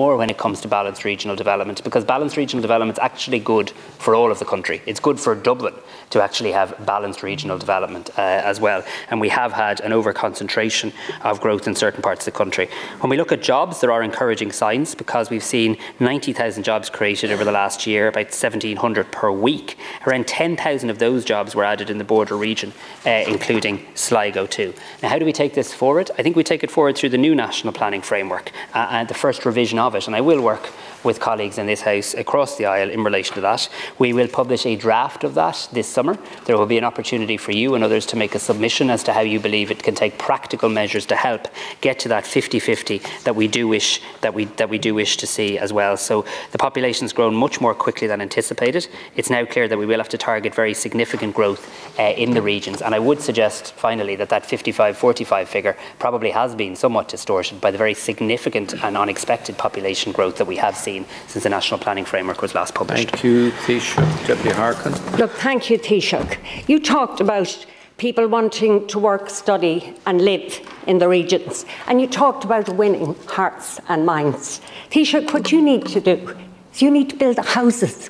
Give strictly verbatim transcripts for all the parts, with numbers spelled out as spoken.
more when it comes to balanced regional development, because balanced regional development is actually good for all of the country. It's good for Dublin to actually have balanced regional development uh, as well. And we have had an over-concentration of growth in certain parts of the country. When we look at jobs, there are encouraging signs, because we've seen ninety thousand jobs created over the last year, about seventeen hundred per week. Around ten thousand of those jobs were added in the border region, uh, including Sligo too. Now, how do we take this forward? I think we take it forward through the new national planning framework uh, and the first revision of it. And I will work with colleagues in this House across the aisle in relation to that. We will publish a draft of that this summer. There will be an opportunity for you and others to make a submission as to how you believe it can take practical measures to help get to that fifty fifty that we do wish that we that we do wish to see as well. So the population's grown much more quickly than anticipated. It's now clear that we will have to target very significant growth uh, in the regions. And I would suggest finally that that fifty-five forty-five figure probably has been somewhat distorted by the very significant and unexpected population growth that we have seen since the National Planning Framework was last published. Thank you, Taoiseach. Deputy Harkin. Look, thank you, Taoiseach. You talked about people wanting to work, study and live in the regions, and you talked about winning hearts and minds. Taoiseach, what you need to do is you need to build houses.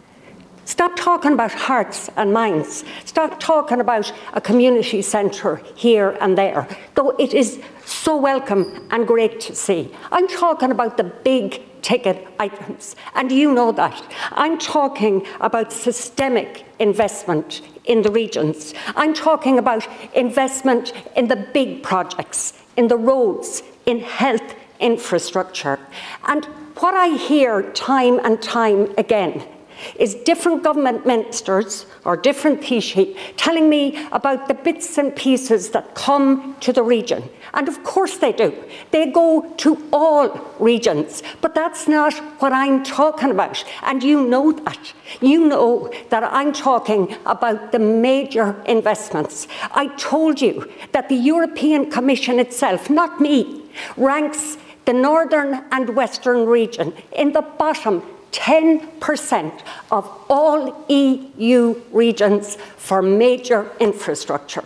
Stop talking about hearts and minds. Stop talking about a community centre here and there, though it is so welcome and great to see. I'm talking about the big ticket items, and you know that. I'm talking about systemic investment in the regions. I'm talking about investment in the big projects, in the roads, in health infrastructure. And what I hear time and time again is different government ministers or different Taoiseach telling me about the bits and pieces that come to the region. And of course they do. They go to all regions. But that's not what I'm talking about. And you know that. You know that I'm talking about the major investments. I told you that the European Commission itself, not me, ranks the northern and western region in the bottom ten percent of all E U regions for major infrastructure.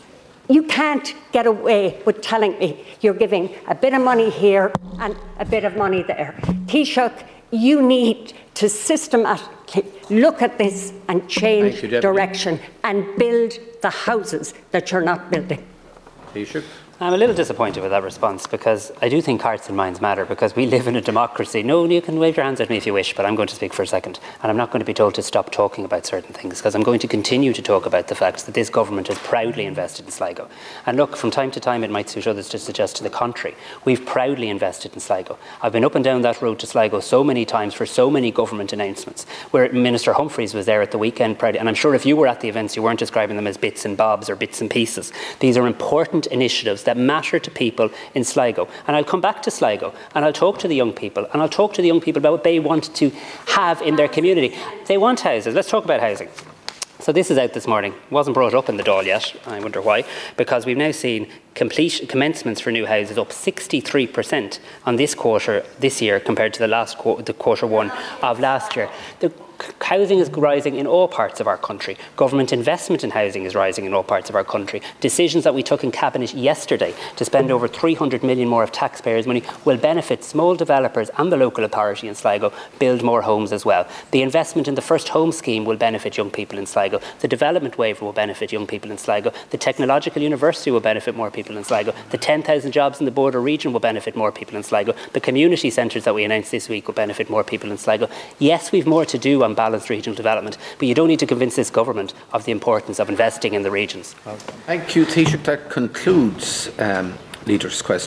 You can't get away with telling me you're giving a bit of money here and a bit of money there. Taoiseach, you need to systematically look at this and change you, direction and build the houses that you're not building. Taoiseach. I'm a little disappointed with that response, because I do think hearts and minds matter, because we live in a democracy. No, you can wave your hands at me if you wish, but I'm going to speak for a second. And I'm not going to be told to stop talking about certain things, because I'm going to continue to talk about the fact that this government has proudly invested in Sligo. And look, from time to time it might suit others to suggest to the contrary. We've proudly invested in Sligo. I've been up and down that road to Sligo so many times for so many government announcements, where Minister Humphreys was there at the weekend, proudly, and I'm sure if you were at the events you weren't describing them as bits and bobs or bits and pieces. These are important initiatives that matter to people in Sligo. And I'll come back to Sligo and I'll talk to the young people, and I'll talk to the young people about what they want to have in their community. They want houses. Let's talk about housing. So this is out this morning. It wasn't brought up in the Dáil yet. I wonder why. Because we've now seen complete commencements for new houses up sixty-three percent on this quarter this year compared to the last qu the quarter one of last year. The housing is rising in all parts of our country. Government investment in housing is rising in all parts of our country. Decisions that we took in Cabinet yesterday to spend over three hundred million more of taxpayers' money will benefit small developers and the local authority in Sligo build more homes as well. The investment in the First Home Scheme will benefit young people in Sligo. The development waiver will benefit young people in Sligo. The Technological University will benefit more people in Sligo. The ten thousand jobs in the border region will benefit more people in Sligo. The community centres that we announced this week will benefit more people in Sligo. Yes, we've more to do on balanced regional development, but you don't need to convince this government of the importance of investing in the regions. Thank you, Taoiseach. That concludes um, Leaders' Questions.